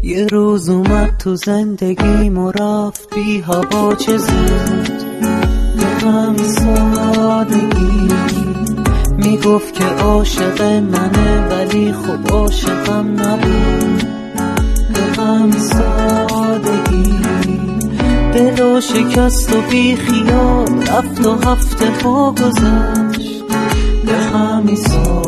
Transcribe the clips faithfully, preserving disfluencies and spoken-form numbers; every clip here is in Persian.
یه روز اومد تو زندگیم و رفت بی هوا چه زود، به همین سادگی میگفت که عاشق منه ولی خب عاشقم نبود. به همین سادگی دلو شکست و بی خیال رفت و هفته ها گذشت. به همین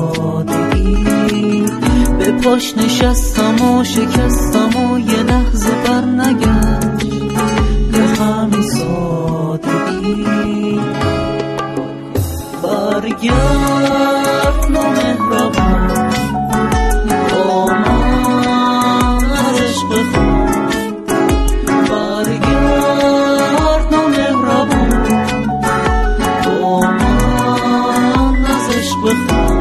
سادگی به پاش نشستم و شکستم و یه لحظه بر نگشت. به همین سادگی برگرد نامهربان با من عشق بخون. برگرد نامهربان با من از عشق بخون.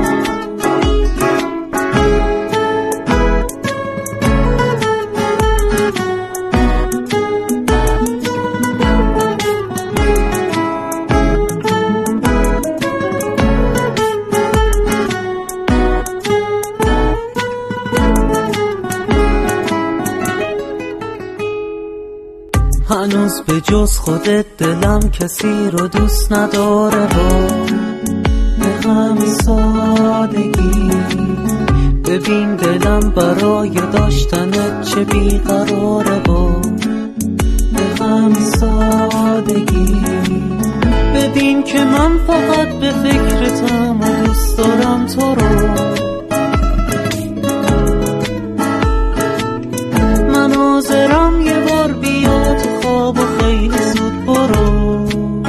هنوز به جز خودت دلم کسی رو دوست نداره با به همین سادگی. ببین دلم برای داشتنت چه بیقراره با به همین سادگی. ببین که من فقط به فکرتم و دوست دارم تو رو. من حاضرم یه بار بیا تو خواب و خیلی زود برو.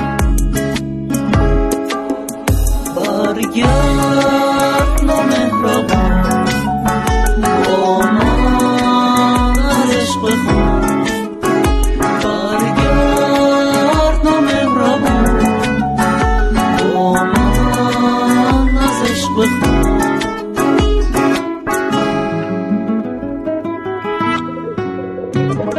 برگرد نامهربان با من عشق بخون. برگرد نامهربان با من از عشق بخون.